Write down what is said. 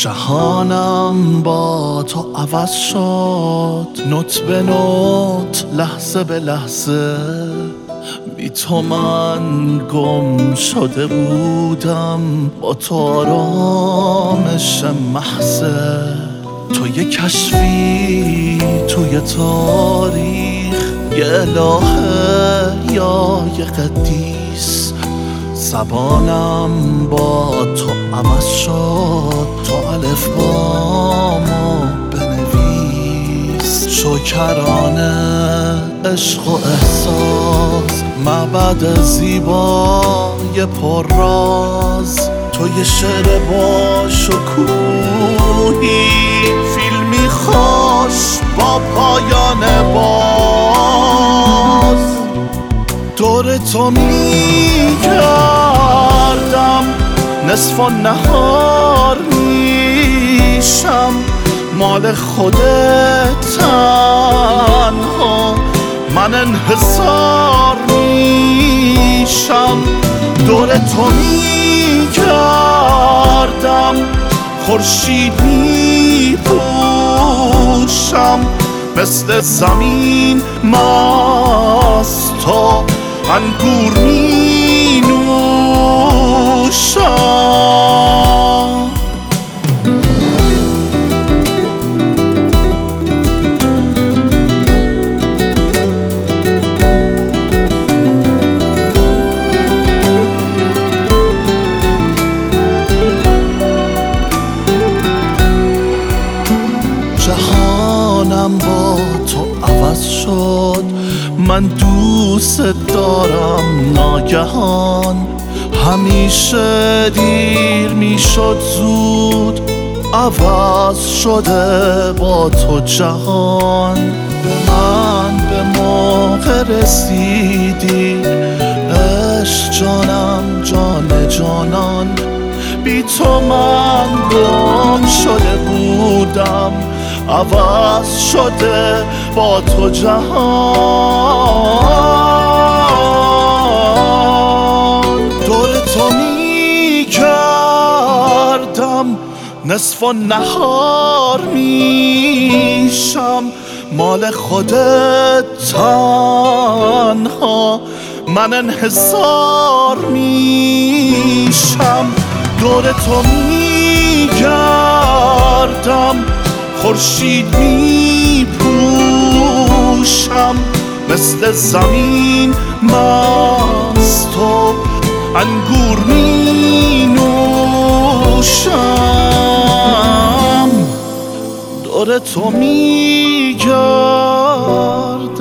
جهانم با تو عوض شد، نوت به نوت، لحظه به لحظه. بی تو من گم شده بودم، با تو آرامش محضه. تو یه کشفی توی تاریخ، یه الهه یا یه قدیس. زبانم با تو عوض شد، تو الف بامو بنویس. شکرانه عشق و احساس، معبد زیبای پر راز. تو یه شعر با شکوهی، فیلمی خوش با پایان باز. دور تو میگردم، نصف و نهار میشم. مال خودت تنها، من انحصار میشم. دور تو میگردم، خورشید میپوشم. مثل زمین مست تو انگور می نوشم. جهانم با تو عوض شد، من دوست دارم ناگهان. همیشه دیر میشد زود، عوض شده با تو جهان. من به موقع رسیدی، عشق جانم جان جانان. بی تو من گم شده بودم، عوض شده با تو جهان. دور تو میگردم، نصف و نهار میشم. مال خودت تنها، من انحصار میشم. دور تو میگردم، خورشید میپوشم. مثل زمین مست و انگور می نوشم. دور تو میگردم.